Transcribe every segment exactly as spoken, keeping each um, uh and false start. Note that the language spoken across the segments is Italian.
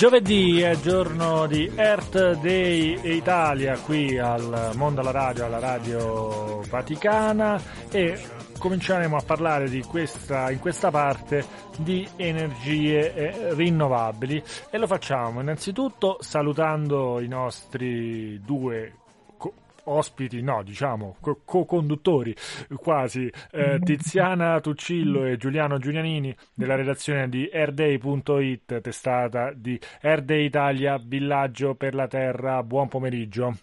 Giovedì è giorno di Earth Day Italia qui al Mondo alla Radio, alla Radio Vaticana, e cominceremo a parlare di questa, in questa parte di energie eh, rinnovabili, e lo facciamo innanzitutto salutando i nostri due ospiti, no, diciamo co-conduttori quasi, eh, Tiziana Tuccillo e Giuliano Giulianini della redazione di airday punto it, testata di Airday Italia, Villaggio per la Terra. Buon pomeriggio.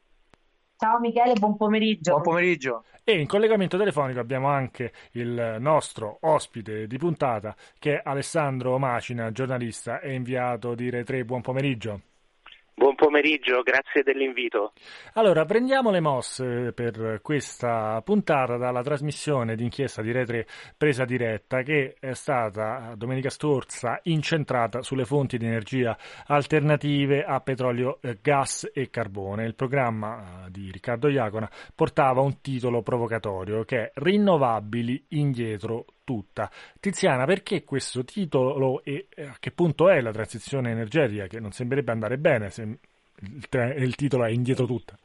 Ciao Michele, buon pomeriggio. Buon pomeriggio. E in collegamento telefonico abbiamo anche il nostro ospite di puntata, che è Alessandro Macina, giornalista e inviato di Rai tre. Buon pomeriggio. Buon pomeriggio, grazie dell'invito. Allora, prendiamo le mosse per questa puntata dalla trasmissione d'inchiesta di Rai tre Presa Diretta, che è stata domenica scorsa incentrata sulle fonti di energia alternative a petrolio, gas e carbone. Il programma di Riccardo Iacona portava un titolo provocatorio che è Rinnovabili indietro tutta. Tiziana, perché questo titolo e a che punto è la transizione energetica, che non sembrerebbe andare bene se il, il titolo è indietro tutta?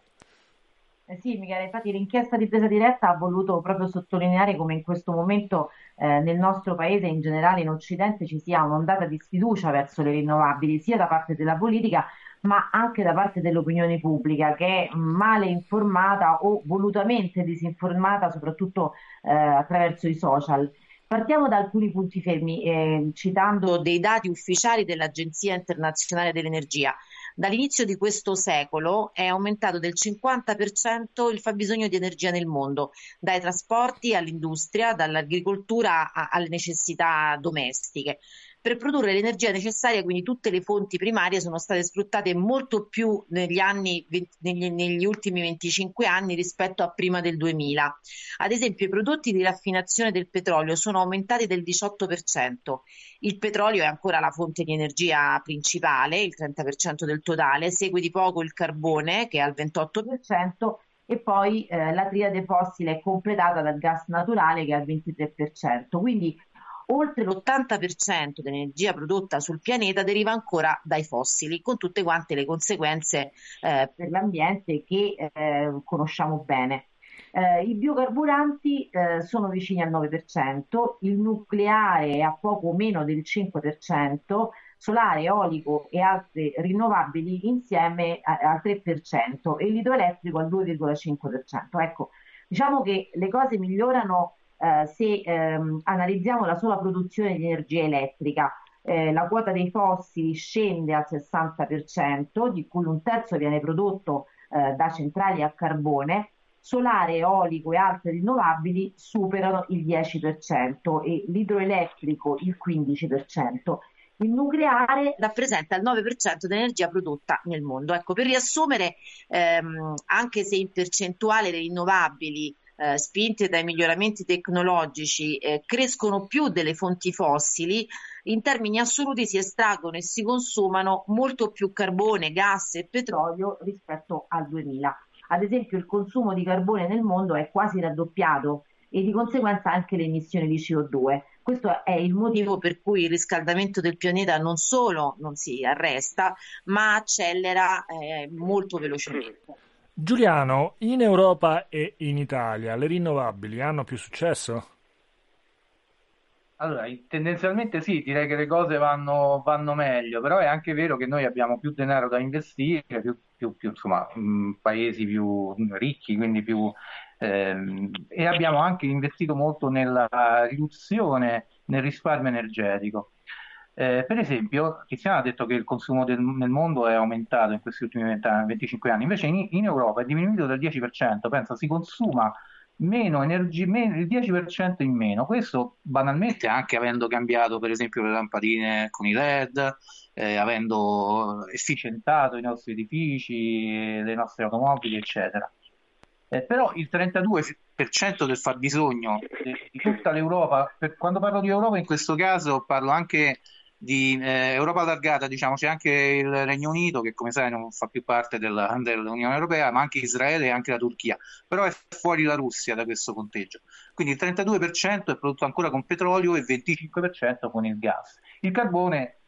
Eh sì, Michele, infatti l'inchiesta di Presa Diretta ha voluto proprio sottolineare come in questo momento eh, nel nostro paese e in generale in Occidente ci sia un'ondata di sfiducia verso le rinnovabili, sia da parte della politica ma anche da parte dell'opinione pubblica, che è male informata o volutamente disinformata, soprattutto eh, attraverso i social. Partiamo da alcuni punti fermi, eh, citando dei dati ufficiali dell'Agenzia Internazionale dell'Energia. Dall'inizio di questo secolo è aumentato del cinquanta per cento il fabbisogno di energia nel mondo, dai trasporti all'industria, dall'agricoltura a- alle necessità domestiche. Per produrre l'energia necessaria, quindi tutte le fonti primarie sono state sfruttate molto più negli anni, negli, negli ultimi venticinque anni rispetto a prima del duemila. Ad esempio, i prodotti di raffinazione del petrolio sono aumentati del diciotto per cento. Il petrolio è ancora la fonte di energia principale, il trenta per cento del totale, segue di poco il carbone, che è al ventotto per cento, e poi eh, la triade fossile è completata dal gas naturale, che è al ventitré per cento. Quindi oltre l'ottanta per cento dell'energia prodotta sul pianeta deriva ancora dai fossili, con tutte quante le conseguenze eh, per l'ambiente che eh, conosciamo bene. Eh, I biocarburanti eh, sono vicini al nove per cento, il nucleare è a poco meno del cinque per cento, solare, eolico e altre rinnovabili insieme a- al tre per cento e l'idroelettrico al due virgola cinque per cento. Ecco, diciamo che le cose migliorano eh, se ehm, analizziamo la sola produzione di energia elettrica. Eh, la quota dei fossili scende al sessanta per cento, di cui un terzo viene prodotto eh, da centrali a carbone. Solare, eolico e altre rinnovabili superano il dieci per cento e l'idroelettrico il quindici per cento. Il nucleare rappresenta il nove per cento dell'energia prodotta nel mondo. Ecco, per riassumere, ehm, anche se in percentuale le rinnovabili eh, spinte dai miglioramenti tecnologici eh, crescono più delle fonti fossili, in termini assoluti si estraggono e si consumano molto più carbone, gas e petrolio rispetto al duemila. Ad esempio, il consumo di carbone nel mondo è quasi raddoppiato e di conseguenza anche le emissioni di C O due. Questo è il motivo per cui il riscaldamento del pianeta non solo non si arresta, ma accelera eh, molto velocemente. Giuliano, in Europa e in Italia le rinnovabili hanno più successo? Allora, tendenzialmente sì, direi che le cose vanno, vanno meglio, però è anche vero che noi abbiamo più denaro da investire, più, più- più, insomma, mh, paesi più ricchi, quindi più, ehm, e abbiamo anche investito molto nella riduzione, nel risparmio energetico. Eh, per esempio, Tiziana ha detto che il consumo del- nel mondo è aumentato in questi ultimi venti anni, venticinque anni, invece in, in Europa è diminuito del dieci per cento, pensa, si consuma meno energia, il dieci per cento in meno. Questo banalmente anche avendo cambiato per esempio le lampadine con i L E D, eh, avendo efficientato i nostri edifici, le nostre automobili, eccetera. Eh, però il trentadue per cento del fabbisogno di, di tutta l'Europa, per- quando parlo di Europa in questo caso parlo anche di eh, Europa allargata, diciamo, c'è anche il Regno Unito che come sai non fa più parte della- dell'Unione Europea, ma anche Israele e anche la Turchia, però è fuori la Russia da questo conteggio. Quindi il trentadue per cento è prodotto ancora con petrolio e il venticinque per cento con il gas. Il carbone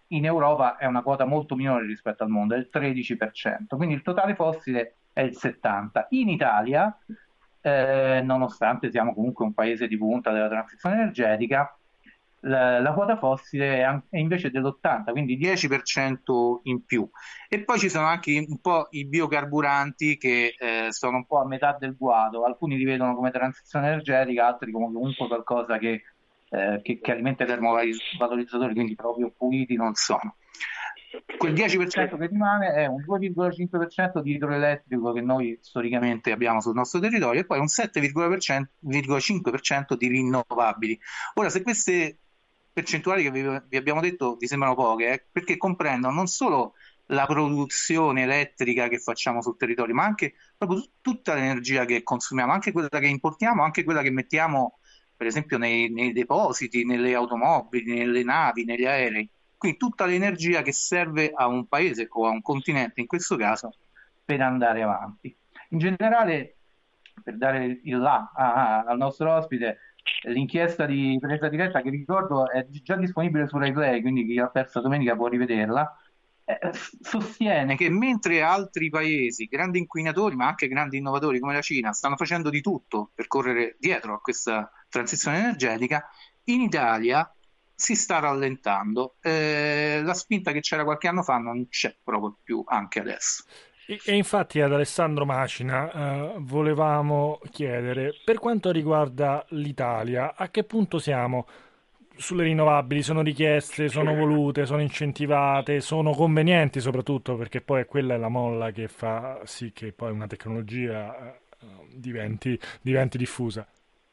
in Europa è una quota molto minore rispetto al mondo, è il tredici per cento, quindi il totale fossile è il settanta per cento. In Italia, eh, nonostante siamo comunque un paese di punta della transizione energetica, la, la quota fossile è, an- è invece dell'ottanta per cento, quindi dieci per cento in più. E poi ci sono anche un po' i biocarburanti che eh, sono un po' a metà del guado, alcuni li vedono come transizione energetica, altri come comunque qualcosa che, eh, che, che alimenta i termovalorizzatori, quindi proprio puliti non sono. Quel dieci per cento che rimane è un due virgola cinque per cento di idroelettrico che noi storicamente abbiamo sul nostro territorio e poi un sette virgola cinque per cento di rinnovabili. Ora, se queste percentuali che vi, vi abbiamo detto vi sembrano poche, è perché comprendono non solo la produzione elettrica che facciamo sul territorio, ma anche proprio tutta l'energia che consumiamo, anche quella che importiamo, anche quella che mettiamo, per esempio, nei, nei depositi, nelle automobili, nelle navi, negli aerei. Quindi tutta l'energia che serve a un paese o a un continente, in questo caso, per andare avanti. In generale, per dare il là a- al nostro ospite, l'inchiesta di presa diretta che ricordo è già disponibile su RaiPlay, quindi chi ha perso domenica può rivederla, eh, sostiene che mentre altri paesi, grandi inquinatori ma anche grandi innovatori come la Cina, stanno facendo di tutto per correre dietro a questa transizione energetica, in Italia si sta rallentando. Eh, la spinta che c'era qualche anno fa non c'è proprio più anche adesso. E, e infatti ad Alessandro Macina eh, volevamo chiedere, per quanto riguarda l'Italia, a che punto siamo sulle rinnovabili? Sono richieste, sono volute, sono incentivate, sono convenienti soprattutto perché poi quella è la molla che fa sì che poi una tecnologia eh, diventi, diventi diffusa.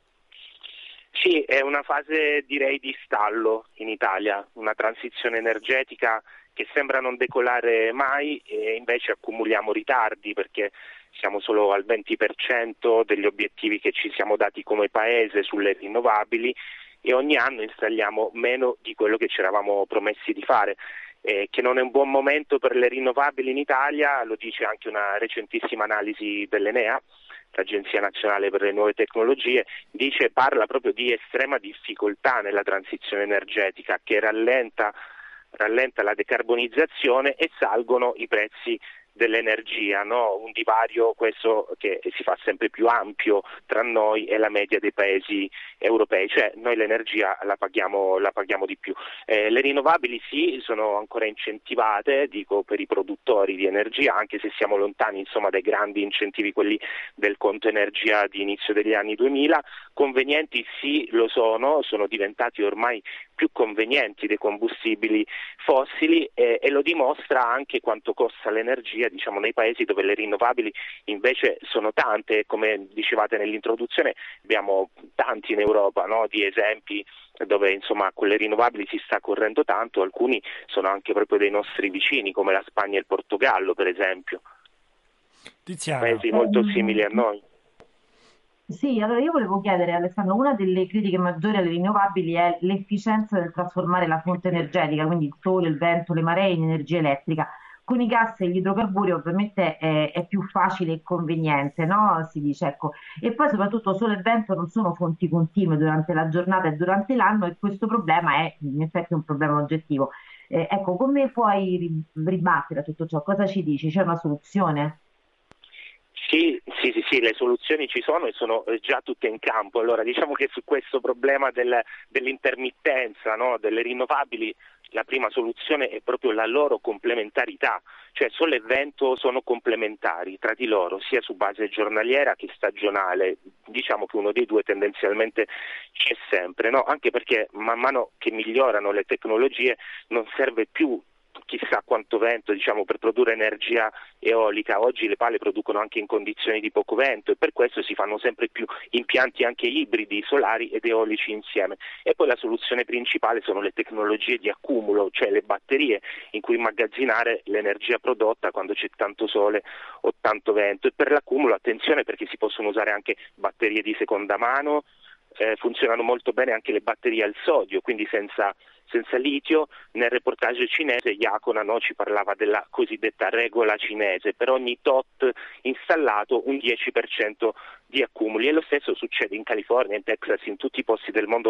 Sì, è una fase direi di stallo in Italia, una transizione energetica che sembra non decolare mai e invece accumuliamo ritardi perché siamo solo al venti per cento degli obiettivi che ci siamo dati come paese sulle rinnovabili e ogni anno installiamo meno di quello che ci eravamo promessi di fare. Eh, che non è un buon momento per le rinnovabili in Italia, lo dice anche una recentissima analisi dell'Enea, l'Agenzia Nazionale per le Nuove Tecnologie, dice, parla proprio di estrema difficoltà nella transizione energetica che rallenta, rallenta la decarbonizzazione e salgono i prezzi dell'energia, no? Un divario questo che si fa sempre più ampio tra noi e la media dei paesi europei, cioè noi l'energia la paghiamo, la paghiamo di più. Eh, le rinnovabili sì, sono ancora incentivate, dico per i produttori di energia, anche se siamo lontani insomma dai grandi incentivi, quelli del conto energia di inizio degli anni duemila. Convenienti sì, lo sono, sono diventati ormai più convenienti dei combustibili fossili e, e lo dimostra anche quanto costa l'energia diciamo nei paesi dove le rinnovabili invece sono tante, come dicevate nell'introduzione abbiamo tanti in Europa, no? Di esempi dove insomma con le rinnovabili si sta correndo tanto, alcuni sono anche proprio dei nostri vicini come la Spagna e il Portogallo per esempio, Tiziana. paesi molto simili a noi. Sì, allora io volevo chiedere, Alessandro, una delle critiche maggiori alle rinnovabili è l'efficienza del trasformare la fonte energetica, quindi il sole, il vento, le maree in energia elettrica. Con i gas e gli idrocarburi ovviamente è, è più facile e conveniente, no? Si dice, ecco. E poi soprattutto sole e vento non sono fonti continue durante la giornata e durante l'anno e questo problema è in effetti un problema oggettivo. Eh, ecco, come puoi ri- ribattere a tutto ciò? Cosa ci dici? C'è una soluzione? Sì, sì, sì, sì, le soluzioni ci sono e sono già tutte in campo. Allora, diciamo che su questo problema del, dell'intermittenza, no, delle rinnovabili, la prima soluzione è proprio la loro complementarità, cioè sole e vento sono complementari tra di loro, sia su base giornaliera che stagionale. Diciamo che uno dei due tendenzialmente c'è sempre, no? Anche perché man mano che migliorano le tecnologie non serve più chissà quanto vento diciamo per produrre energia eolica. Oggi le pale producono anche in condizioni di poco vento e per questo si fanno sempre più impianti anche ibridi solari ed eolici insieme. E poi la soluzione principale sono le tecnologie di accumulo, cioè le batterie in cui immagazzinare l'energia prodotta quando c'è tanto sole o tanto vento. E per l'accumulo attenzione perché si possono usare anche batterie di seconda mano, eh, funzionano molto bene anche le batterie al sodio, quindi senza senza litio. Nel reportage cinese Iacona, no, ci parlava della cosiddetta regola cinese, per ogni tot installato un dieci per cento di accumuli e lo stesso succede in California, in Texas, in tutti i posti del mondo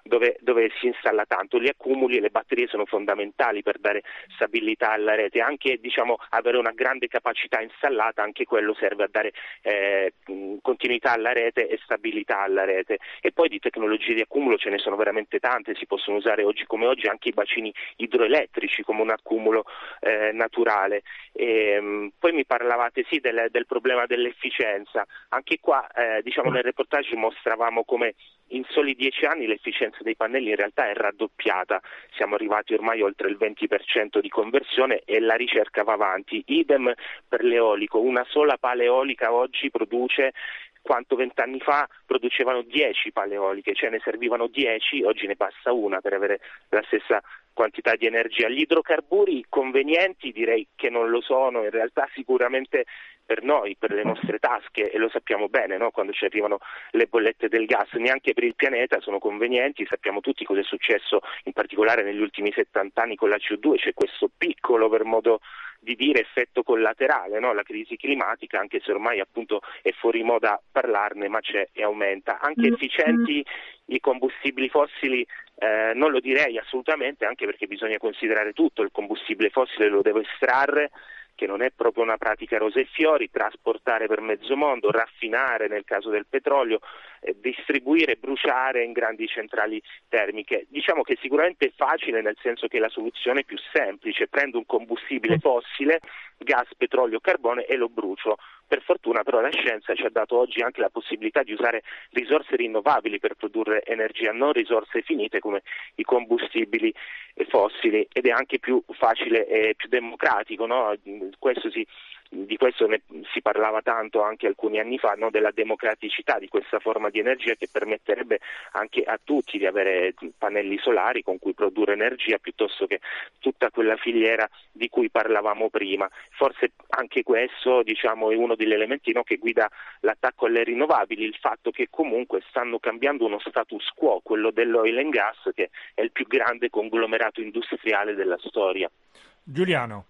dove, dove si installa tanto. Gli accumuli e le batterie sono fondamentali per dare stabilità alla rete, anche diciamo avere una grande capacità installata, anche quello serve a dare eh, continuità alla rete e stabilità alla rete. E poi di tecnologie di accumulo ce ne sono veramente tante, si possono usare oggi come oggi anche i bacini idroelettrici come un accumulo eh, naturale. E, mh, poi mi parlavate sì del, del problema dell'efficienza, anche qua eh, diciamo nel reportage mostravamo come in soli dieci anni l'efficienza dei pannelli in realtà è raddoppiata, siamo arrivati ormai oltre il venti per cento di conversione e la ricerca va avanti. Idem per l'eolico, una sola pala eolica oggi produce quanto vent'anni fa producevano dieci pale eoliche, cioè ne servivano dieci, oggi ne basta una per avere la stessa quantità di energia. Gli idrocarburi convenienti direi che non lo sono, in realtà sicuramente per noi, per le nostre tasche, e lo sappiamo bene, no? Quando ci arrivano le bollette del gas, neanche per il pianeta sono convenienti. Sappiamo tutti cosa è successo in particolare negli ultimi settanta anni con la C O due, c'è questo piccolo, per modo di dire, effetto collaterale, no? La crisi climatica, anche se ormai appunto è fuori moda parlarne, ma c'è e aumenta. Anche efficienti i combustibili fossili eh, non lo direi assolutamente, anche perché bisogna considerare tutto, il combustibile fossile lo devo estrarre, che non è proprio una pratica rose e fiori, trasportare per mezzo mondo, raffinare nel caso del petrolio, eh, distribuire, bruciare in grandi centrali termiche. Diciamo che sicuramente è facile, nel senso che la soluzione è più semplice: prendo un combustibile fossile, gas, petrolio, carbone, e lo brucio. Per fortuna però la scienza ci ha dato oggi anche la possibilità di usare risorse rinnovabili per produrre energia, non risorse finite come i combustibili fossili, ed è anche più facile e più democratico, no? Questo si, di questo ne si parlava tanto anche alcuni anni fa, no? Della democraticità di questa forma di energia, che permetterebbe anche a tutti di avere pannelli solari con cui produrre energia, piuttosto che tutta quella filiera di cui parlavamo prima. Forse anche questo, diciamo, è uno degli elementi, no, che guida l'attacco alle rinnovabili, il fatto che comunque stanno cambiando uno status quo, quello dell'oil and gas, che è il più grande conglomerato industriale della storia. Giuliano.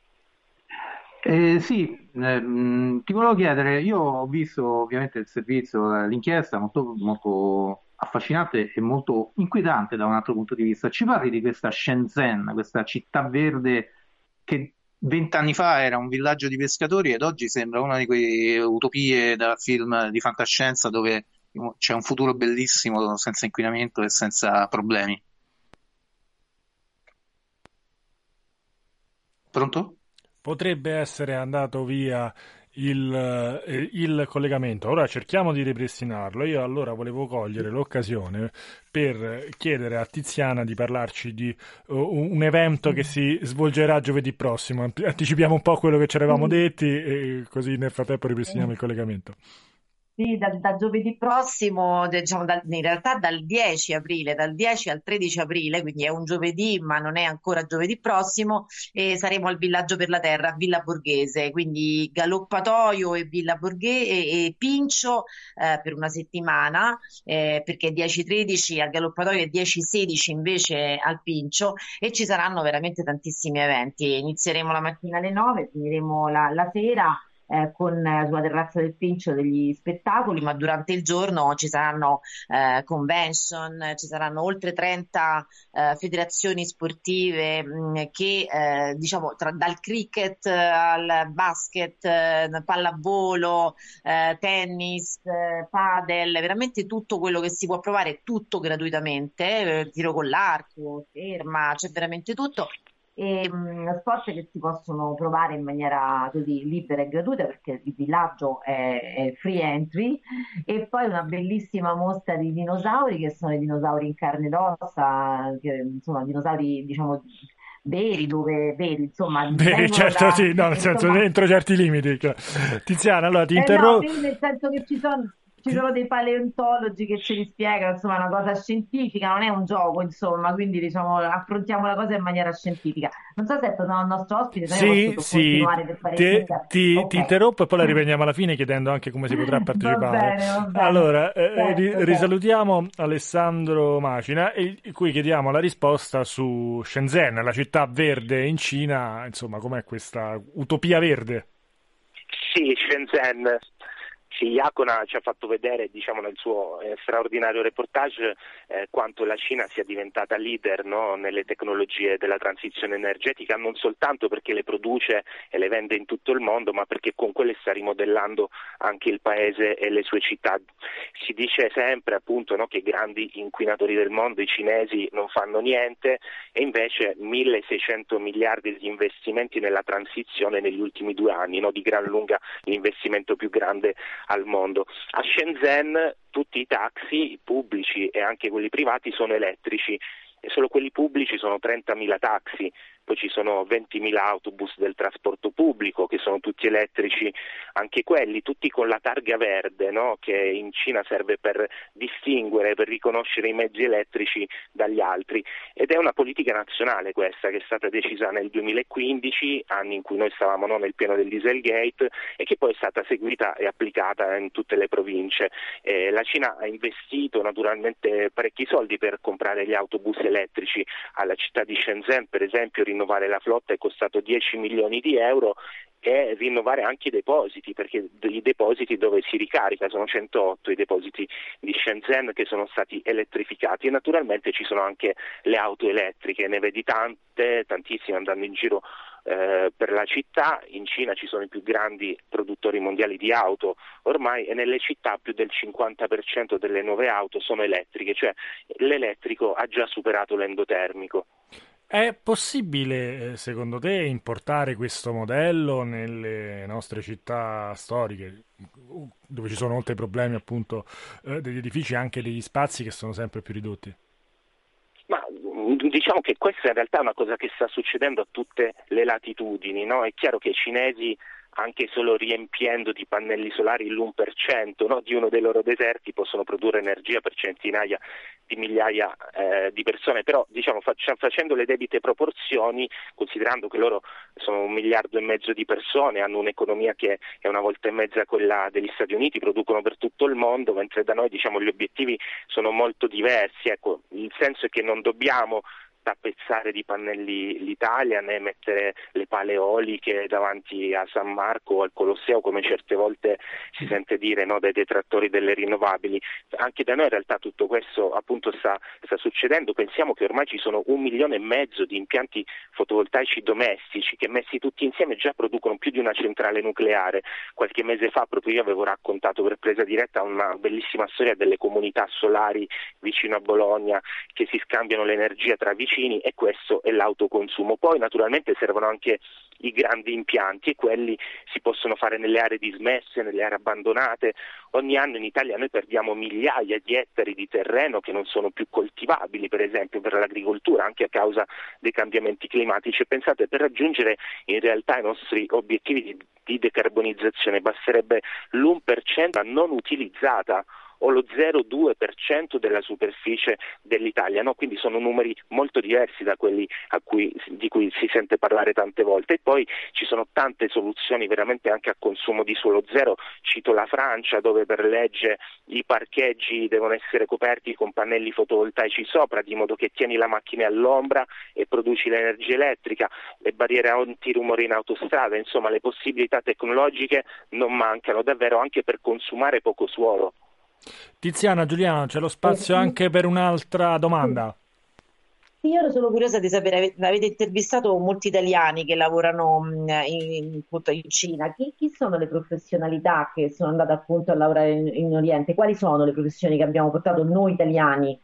Eh, sì, eh, mh, ti volevo chiedere, io ho visto ovviamente il servizio, eh, l'inchiesta molto, molto affascinante e molto inquietante da un altro punto di vista. Ci parli di questa Shenzhen, questa città verde che vent'anni fa era un villaggio di pescatori ed oggi sembra una di quelle utopie da film di fantascienza dove c'è un futuro bellissimo senza inquinamento e senza problemi. Pronto? Potrebbe essere andato via il, eh, il collegamento. Ora cerchiamo di ripristinarlo. Io allora volevo cogliere l'occasione per chiedere a Tiziana di parlarci di uh, un evento che si svolgerà giovedì prossimo. Anticipiamo un po' quello che ci eravamo detti e così nel frattempo ripristiniamo il collegamento. Sì, da, da giovedì prossimo, diciamo, dal- in realtà dal dieci aprile, dal dieci al tredici aprile, quindi è un giovedì, ma non è ancora giovedì prossimo, e saremo al Villaggio per la Terra, a Villa Borghese, quindi Galoppatoio e Villa Borghese e, e Pincio eh, per una settimana, eh, perché dieci tredici al Galoppatoio e dieci sedici invece al Pincio, e ci saranno veramente tantissimi eventi. Inizieremo la mattina alle nove, finiremo la, la sera eh, con eh, sulla terrazza del Pincio degli spettacoli, ma durante il giorno ci saranno eh, convention, ci saranno oltre trenta eh, federazioni sportive mh, che eh, diciamo tra, dal cricket al basket, eh, pallavolo, eh, tennis, eh, padel, veramente tutto quello che si può provare, tutto gratuitamente, eh, tiro con l'arco, ferma, c'è veramente tutto. E mh, sport che si possono provare in maniera così libera e gratuita, perché il villaggio è, è free entry, e poi una bellissima mostra di dinosauri, che sono i dinosauri in carne ed ossa, che, insomma dinosauri diciamo veri, dove veri, insomma Beh, vengono certo, da sì, no, nel senso insomma, entro certi limiti. Tiziana, allora ti eh no, interrompo. vedi, nel senso che ci sono, ci sono dei paleontologi che ce li spiegano, insomma, è una cosa scientifica, non è un gioco, insomma, quindi diciamo affrontiamo la cosa in maniera scientifica. Non so se è tornato il nostro ospite, se io Sì, posso sì, continuare per fare ti, finta. ti- ti Ok. interrompo e poi la riprendiamo alla fine chiedendo anche come si potrà Va partecipare. bene, va bene. Allora, eh, ri- Certo, certo. risalutiamo Alessandro Macina, e cui chiediamo la risposta su Shenzhen, la città verde in Cina, insomma, com'è questa utopia verde? Sì, Shenzhen. Sì, Iacona ci ha fatto vedere, diciamo, nel suo eh, straordinario reportage eh, quanto la Cina sia diventata leader, no, nelle tecnologie della transizione energetica, non soltanto perché le produce e le vende in tutto il mondo, ma perché con quelle sta rimodellando anche il paese e le sue città. Si dice sempre, appunto, no, che i grandi inquinatori del mondo, i cinesi, non fanno niente, e invece milleseicento miliardi di investimenti nella transizione negli ultimi due anni, no, di gran lunga l'investimento più grande al mondo. A Shenzhen tutti i taxi pubblici e anche quelli privati sono elettrici e solo quelli pubblici sono trentamila taxi. Poi ci sono ventimila autobus del trasporto pubblico che sono tutti elettrici, anche quelli, tutti con la targa verde, no? Che in Cina serve per distinguere, per riconoscere i mezzi elettrici dagli altri. Ed è una politica nazionale questa che è stata decisa nel duemilaquindici, anni in cui noi stavamo, no, nel pieno del Dieselgate, e che poi è stata seguita e applicata in tutte le province. Eh, la Cina ha investito naturalmente parecchi soldi per comprare gli autobus elettrici. Alla città di Shenzhen, per esempio, rinnovare la flotta è costato dieci milioni di euro, e rinnovare anche i depositi, perché i depositi dove si ricarica sono centootto i depositi di Shenzhen che sono stati elettrificati, e naturalmente ci sono anche le auto elettriche, ne vedi tante, tantissime andando in giro eh, per la città. In Cina ci sono i più grandi produttori mondiali di auto ormai, e nelle città più del cinquanta per cento delle nuove auto sono elettriche, cioè l'elettrico ha già superato l'endotermico. È possibile, secondo te, importare questo modello nelle nostre città storiche, dove ci sono oltre ai problemi appunto eh, degli edifici, anche degli spazi che sono sempre più ridotti? Ma diciamo che questa in realtà è una cosa che sta succedendo a tutte le latitudini, no? È chiaro che i cinesi, anche solo riempiendo di pannelli solari l'uno per cento, no, di uno dei loro deserti, possono produrre energia per centinaia di migliaia eh, di persone, però diciamo faccia, facendo le debite proporzioni, considerando che loro sono un miliardo e mezzo di persone, hanno un'economia che è una volta e mezza quella degli Stati Uniti, producono per tutto il mondo, mentre da noi, diciamo, gli obiettivi sono molto diversi. Ecco, il senso è che non dobbiamo tappezzare di pannelli l'Italia, né mettere le pale eoliche davanti a San Marco o al Colosseo, come certe volte si sente dire, no, dai detrattori delle rinnovabili. Anche da noi in realtà tutto questo appunto sta, sta succedendo. Pensiamo che ormai ci sono un milione e mezzo di impianti fotovoltaici domestici che, messi tutti insieme, già producono più di una centrale nucleare. Qualche mese fa proprio io avevo raccontato per presa diretta una bellissima storia delle comunità solari vicino a Bologna che si scambiano l'energia tra vicini, e questo è l'autoconsumo. Poi naturalmente servono anche i grandi impianti, e quelli si possono fare nelle aree dismesse, nelle aree abbandonate. Ogni anno in Italia noi perdiamo migliaia di ettari di terreno che non sono più coltivabili, per esempio per l'agricoltura, anche a causa dei cambiamenti climatici. E pensate, per raggiungere in realtà i nostri obiettivi di, di decarbonizzazione basterebbe l'uno per cento non utilizzata, o lo zero virgola due per cento della superficie dell'Italia, no? Quindi sono numeri molto diversi da quelli a cui, di cui si sente parlare tante volte. E poi ci sono tante soluzioni veramente anche a consumo di suolo zero. Cito la Francia, dove per legge i parcheggi devono essere coperti con pannelli fotovoltaici sopra, di modo che tieni la macchina all'ombra e produci l'energia elettrica, le barriere antirumore in autostrada, insomma le possibilità tecnologiche non mancano davvero, anche per consumare poco suolo. Tiziana, Giuliano, c'è lo spazio anche per un'altra domanda. Io ero solo curiosa di sapere, ave- avete intervistato molti italiani che lavorano mh, in, appunto in Cina. Chi, chi sono le professionalità che sono andate appunto a lavorare in, in Oriente? Quali sono le professioni che abbiamo portato noi italiani?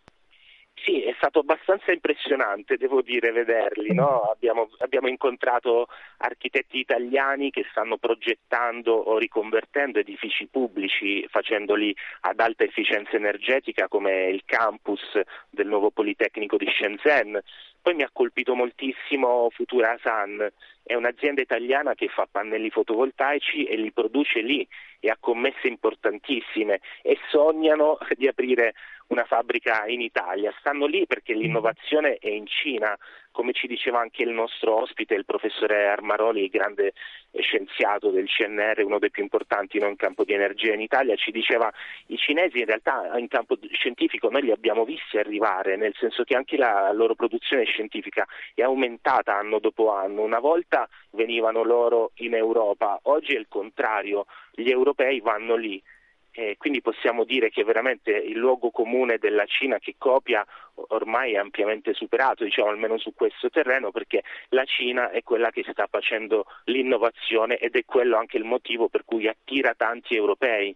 Sì, è stato abbastanza impressionante, devo dire, vederli, no? Abbiamo, abbiamo incontrato architetti italiani che stanno progettando o riconvertendo edifici pubblici, facendoli ad alta efficienza energetica, come il campus del nuovo Politecnico di Shenzhen. Poi mi ha colpito moltissimo Futurasan, è un'azienda italiana che fa pannelli fotovoltaici e li produce lì, e ha commesse importantissime, e sognano di aprire una fabbrica in Italia. Stanno lì perché l'innovazione è in Cina, come ci diceva anche il nostro ospite, il professore Armaroli, grande scienziato del C N R, uno dei più importanti, no, in campo di energia in Italia. Ci diceva, i cinesi in realtà in campo scientifico noi li abbiamo visti arrivare, nel senso che anche la loro produzione scientifica è aumentata anno dopo anno. Una volta volta venivano loro in Europa, oggi è il contrario, gli europei vanno lì. Eh, quindi possiamo dire che veramente il luogo comune della Cina che copia ormai è ampiamente superato, diciamo, almeno su questo terreno, perché la Cina è quella che sta facendo l'innovazione ed è quello anche il motivo per cui attira tanti europei.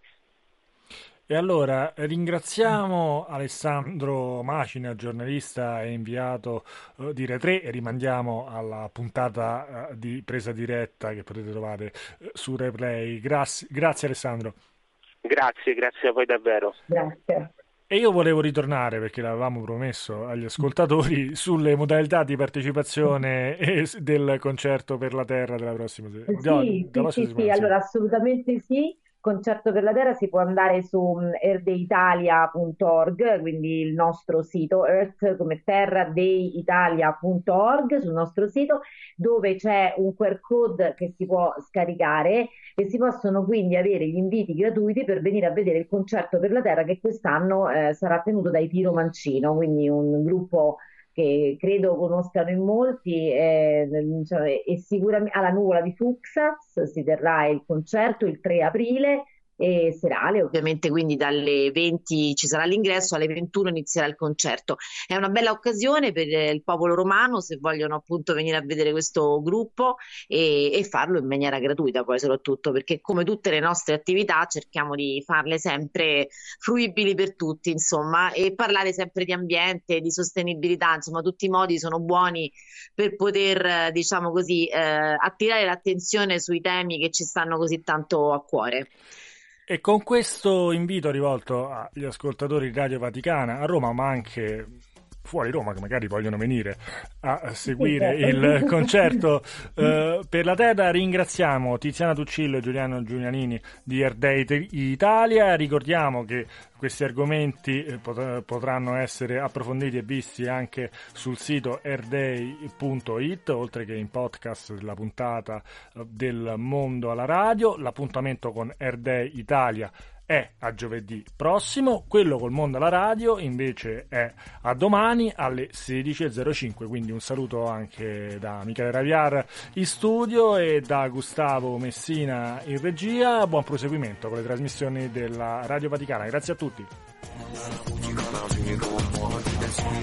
E allora ringraziamo Alessandro Macina, giornalista e inviato uh, di Retre, e rimandiamo alla puntata uh, di presa diretta che potete trovare uh, su Replay. Grazie, grazie Alessandro. Grazie, grazie a voi davvero. Grazie. E io volevo ritornare, perché l'avevamo promesso agli ascoltatori, sulle modalità di partecipazione del concerto per la Terra della prossima, Sì, no, sì, della sì, prossima sì, settimana. allora assolutamente sì. Concerto per la Terra si può andare su mm, earth day italia punto org, quindi il nostro sito, Earth come terra day italia punto org, sul nostro sito, dove c'è un Q R code che si può scaricare e si possono quindi avere gli inviti gratuiti per venire a vedere il Concerto per la Terra, che quest'anno eh, sarà tenuto dai Tiro Mancino, quindi un gruppo che credo conoscano in molti, eh, cioè, e sicuramente alla Nuvola di Fuxas si terrà il concerto il tre aprile e serale, ovviamente, quindi dalle venti ci sarà l'ingresso, alle ventuno inizierà il concerto. È una bella occasione per il popolo romano, se vogliono appunto venire a vedere questo gruppo e, e farlo in maniera gratuita, poi soprattutto perché come tutte le nostre attività cerchiamo di farle sempre fruibili per tutti, insomma, e parlare sempre di ambiente, di sostenibilità, insomma tutti i modi sono buoni per poter, diciamo così, eh, attirare l'attenzione sui temi che ci stanno così tanto a cuore. E con questo invito rivolto agli ascoltatori di Radio Vaticana a Roma, ma anche fuori Roma, che magari vogliono venire a seguire Sì, certo. il concerto eh, per la Terra, ringraziamo Tiziana Tuccillo e Giuliano Giulianini di Earth Day Italia. Ricordiamo che questi argomenti eh, pot- potranno essere approfonditi e visti anche sul sito earth day punto it, oltre che in podcast della puntata eh, del Mondo alla Radio. L'appuntamento con Earth Day Italia è a giovedì prossimo, quello col Mondo alla Radio invece è a domani alle sedici e zero cinque, quindi un saluto anche da Michele Raviar in studio e da Gustavo Messina in regia. Buon proseguimento con le trasmissioni della Radio Vaticana, grazie a tutti.